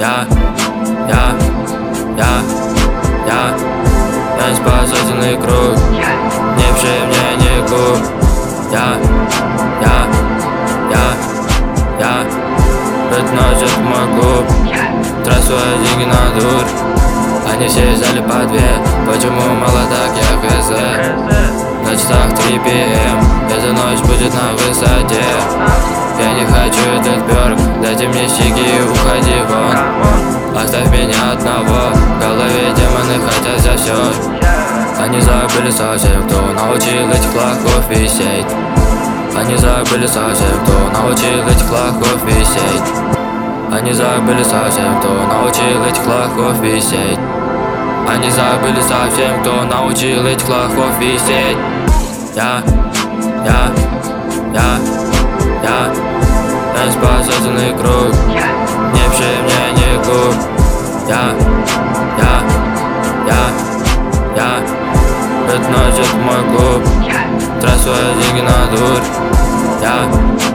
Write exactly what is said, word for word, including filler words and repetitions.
Я, я, я, я, я спасательный круг. Не пши мне не куб. Я, я, я, я, относят мой клуб. Трать свои деньги на дур. Они все взяли по две. Почему мало так, я хз. На часах три пи эм. Эта ночь будет на высоте. Я не хочу этот перк. Дайте мне щеки и уходи вон. Оставь меня одного. В голове демоны хотят за все. Они забыли совсем, кто научил этих лохов висеть. Они забыли совсем, кто научил этих лохов висеть. Они забыли совсем, кто научил этих лохов висеть. Они забыли совсем, кто научил этих лохов висеть. Я, я, я, я, я спасательный круг. Не пши мне не куб. Я, я, я, я, это носит мой клуб. Трать свои деньги на дур. Я